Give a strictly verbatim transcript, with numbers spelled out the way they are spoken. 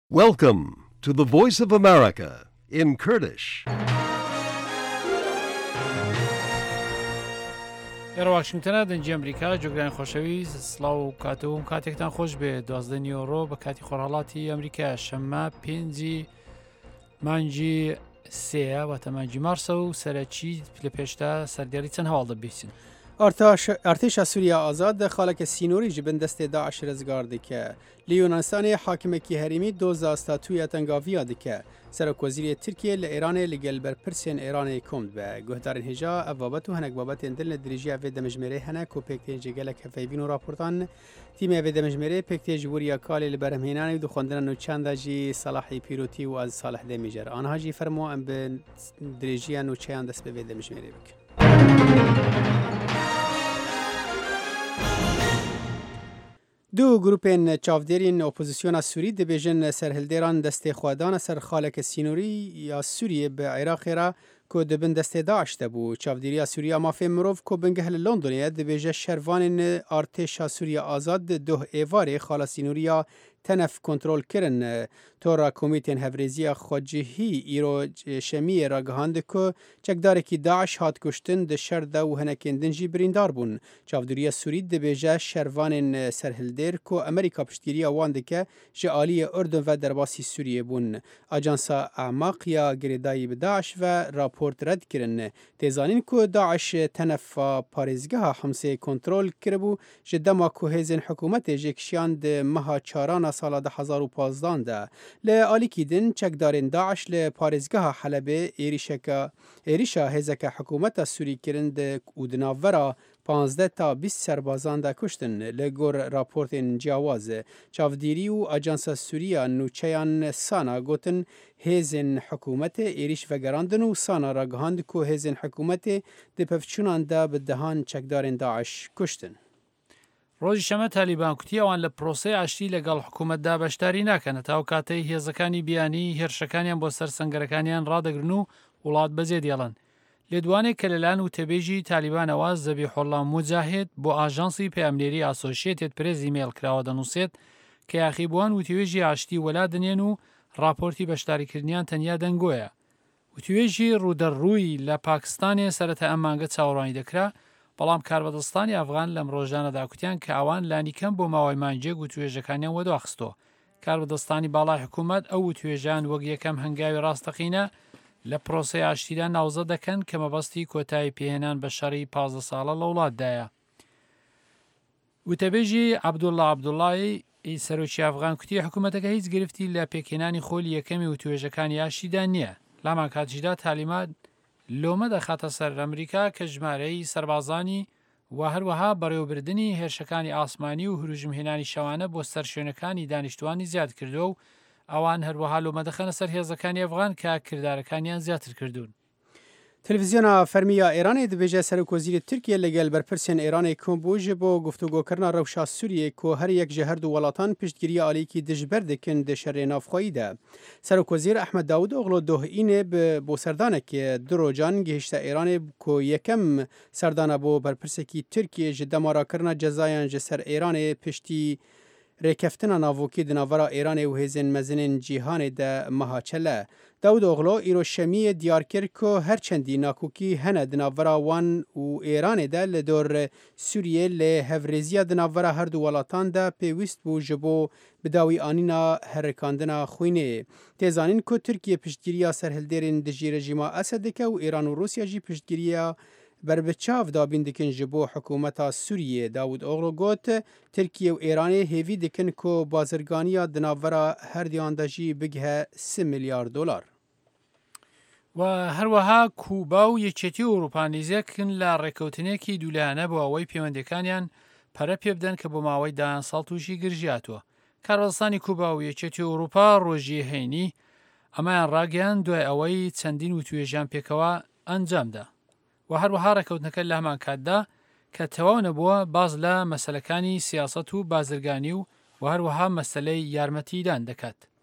Welcome to the Voice of America in Kurdish. لە واشنگتنە دەنجی ئەمریکا جۆگرانی خۆشەویست سڵاو و کاتەوەم کاتێکتان خۆش بێ دوازدە نیۆڕۆ بە کاتی خۆرهڵاتی ئەمریکا شەممە پێنجی مانجی سێە واتە مانجی مارسە و سەرەکی لە پێشتا سەردێڕی چەند هەواڵ دەبیستن. ارتشا سووریا ئازاد خاڵێکە سینۆری ji bin destê Daeş rezgar dike. Li Yunanistanê hakimekî herêmî doza statuya tengaviya dike. Serokwezîrê Tirkiye li Îranê li gel berpirsên Îranê kom dibe. Guhdarên hêja ev babet û hinek babetên din li dirêjiya vê demijmêrê hene ku pêktên ji gelek hefeyvîn û raportan tîmê vê demijmêrê pêktê ji wiriya kalê li berhemhênanê û dixwendina nûçeyanda jî Salahî Pîrotî û ez Salih Demîjer. Aniha jî fermo em bi dirêjiya nûçeyan dest bi vê demijmêrê bikin. دو گروپên çavdêrên opozisyona Sûrî dibêjin serhildêran destê xwedana ser xaleke sînorî ya Sûriyê bi Iraqê re ku dibin destê Daeş de bû. Çavdêriya Sûriya Mafê Mirov ku bingeh li Londonê dibêje şervanên Artêşa Sûriya Azad di duh êvarê xala sînoriya tenef kontrol kirin. Tora Komîtên Hevrêziya Xwecihî îro şemiyê ra gihand ku çekdarekî Daeş hat kuştin di şer de û hinekên din jî birîndar bûn. Çavdêriya Sûrî dibêje şervanên serhildêr ku Amerîka piştgiriya wan dike ji aliyê Urdun ve derbasî Sûriyê bûn. Ajansa Emaq ya girêdayî bi Daeş ve raport red kirin. Têzanîn ku Daeş tenefa parêzgeha Himsê kontrol kiribû ji dema ku hêzên hikûmetê jê kişiyan di meha çarana sala de hezar û panzdeh de. Li alîkî din çekdarên Daeş li parêzgeha Helebê êrişeka êrişa hêzeka hikûmeta Sûrî kirin de û di navbera panzdeh ta bîst serbazan de kuştin. Li gor raportên ciyawaz çavdêrî û Ajansa Sûriya Nûçeyan Sana gotin hêzên hikûmetê êriş vegerandin û Sana ra gihand ku hêzên hikûmetê di pevçûnan de bi dehan çekdarên Daeş kuştin. ڕۆژی شەمە تالیبان کوتی ئەوان لە پرۆسەی ئاشتی لەگەڵ حکوومەتدا بەشداری ناکەنە تا و کاتەی هێزەکانی بیانی هێرشەکانیان بۆ سەر سەنگەرەکانیان ڕادەگرن و وڵات بەجێ دێڵن. لێدوانێک کە لەلایەن و تەبێژی تالیبانەوە زەبیحوڵڵا موجاهید بۆ ئاژانسی پەیامنێری ئاسۆشیێتێت پرێز ئیمێل کراوە دەنووسێت کە یاخیبووان وتیوێژی ئاشتی وەلا دنێن و راپۆرتی بەشداریکردنیان تەنیا دەنگۆیە. وتیوێژی ڕوودەڕووی لە پاکستانێ سەرەتا ئەم مانگە چاوەڕوانی دەکرا، بەڵام کاربەدەستانی ئەفغان لەم ڕۆژانەدا کوتیان کە ئەوان لانیکەم بۆ ماوەی مانجێک و توێژەکانیان وەدواخستۆ. کاربەدەستانی باڵای حکوومەت ئەو توێژان وەک یەکەم هەنگاوی ڕاستەقینە لە پرۆسەی ئاشتیدا ناوزە دەکەن کە مەبەستی کۆتایی پێهێنان بە شەڕی پازدە ساڵە لە وڵاتدایە. وتەبێژی عەبدوڵڵا عەبدوڵڵای سەرۆکی ئەفغان کوتی حکوومەتەکە هیچ گرفتی لە پێکهێنانی خۆلی یەکەمی و توێژەکانی ئاشتیدا نییە. لامان کاتیشدا تالیمان لۆمە دەخاتە سەر ئەمریکا کە ژمارەی سەربازانی و هەروەها بەڕێوەبردننی هێرشەکانی ئاسمانی و هروژمهێنانی شەوانە بۆ سەر شوێنەکانی دانیشتوانی زیاد کردو و ئەوان هەروەها لۆمە دەخەنە سەر هێزەکانی ئەفغان کە کردارەکانیان زیاتر کردوون. تلڤیزیۆنا فەرمییا ئێرانê dibêje Serokvezîrê Tirkiye li gel berpirsên Îranê kom bû ji bo guftûgokirina rewşa Sûriyê ku her yek ji her du welatan piştgiriya alîkî dijber dikin di şerê navxwayî de. Serokwezîr Ehmed Davutoğlu dohînê bi boserdanekê du rojan gihîşte Îranê ku yekem serdana bo berpirsekî Tirkiye ji dema rakirina cezayan ji ser Îranê piştî rêkeftina navokî di navbera Îranê û hêzên mezinên cîhanê de meha çele. Davutoğlu îro şemiyê diyar kir ku her çendî nakokî hene di navbera wan û Îranê de li dor Sûriyê lê hevrêziya di navbera her du welatan de pêwîst bû ji bo bidawî anîna herikandina xwînê. Têzanîn ku Tirkiye piştgiriya serhildêrên dijî rejîma Esed dike û Îran û Rûsya jî piştgiriya berbiçav dabîn dikin ji bo hikûmeta Sûriyê. Davutoğlu got Tirkiye û Îranê hêvî dikin ku bazirganiya di navbera her duyan de jî bigihe sih milyar dolar. و هەروەها کوبا و یەکێتی ئەوروپا نێزیەکن لە ڕێکەوتنێکی دوولایانە بۆ ئەوەی پەیوەندیەکانیان پەرە پێ بدەن کە بۆ ماوەی دایان ساڵ تووشی گرژیاتوە. کاربەدەستانی کوبا و یەکێتی ئەوروپا ڕۆژی هەینی ئەمایان ڕاگەیان دوای ئەوەی چەندین وتوێژیان پێکەوە ئەنجامدا و هەروەها ڕێکەوتنەکە لە هەمان کاتدا کە تەواو نەبووە باز لە مەسەلەکانی سیاسەت و بازرگانی و و هەروەها مەسەلەی یارمەتیدان دەکات.